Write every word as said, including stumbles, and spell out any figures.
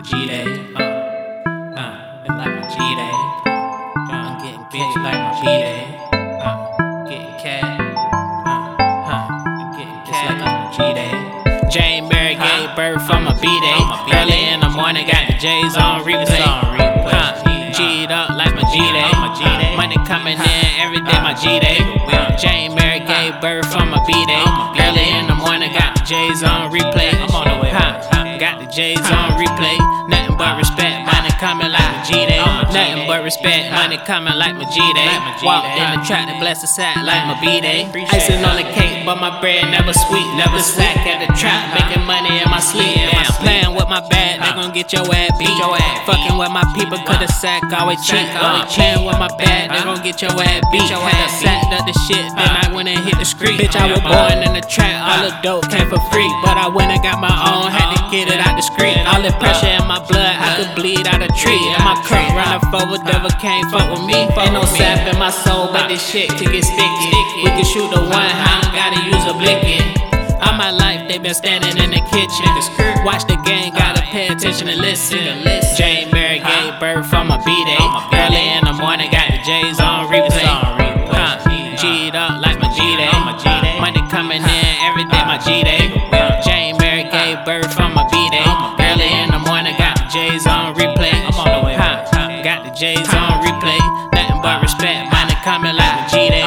G-Day, uh, uh, it's like my G-Day, uh, I'm getting bitch like my B-Day, uh, getting cat, uh, huh, getting cat like my G-Day. Jane Mary gave birth from a B-Day, early in the morning got the J's on replay, huh, G'd up like my G-Day, money coming in every day my G-Day. Jane Mary gave birth from a B-Day, early in the morning got the J's on replay, huh, got the J's on replay, nothing but respect, money coming like my G-Day, nothing but respect, money coming like my G-Day. Walked in the trap to bless the sack like my B-Day. Icing on the cake, but my bread never sweet, never sack at the trap, making money in my sleep. Damn, playing with my bag, they gon' get your ass beat. Fucking with my people, cause the sack always cheat. Always playing with my bag, they gon' get your ass beat. Had sacked up the shit, then I went and hit the street. Bitch, I was born in the trap, all the dope came for free, but I went and got my own, had to get it out the street. All the pressure in my blood, I could bleed out a tree. And my cup running forward, devil can't fuck with me. Ain't no sap in my soul, but this shit could get sticky. We can shoot the one, I don't gotta use a blicky. All my life, they been standing in the kitchen. Watch the game, gotta pay attention and listen. Jane Mary gave birth from a B-Day. Early in the morning, got the J's on replay. Huh, G'd up like my G-Day. Money coming in every day, my G-Day. Jane Mary gave birth from a B-Day. Early in the morning, got the J's on replay. Huh, got the J's on replay. Nothing but respect, money coming like my G-Day.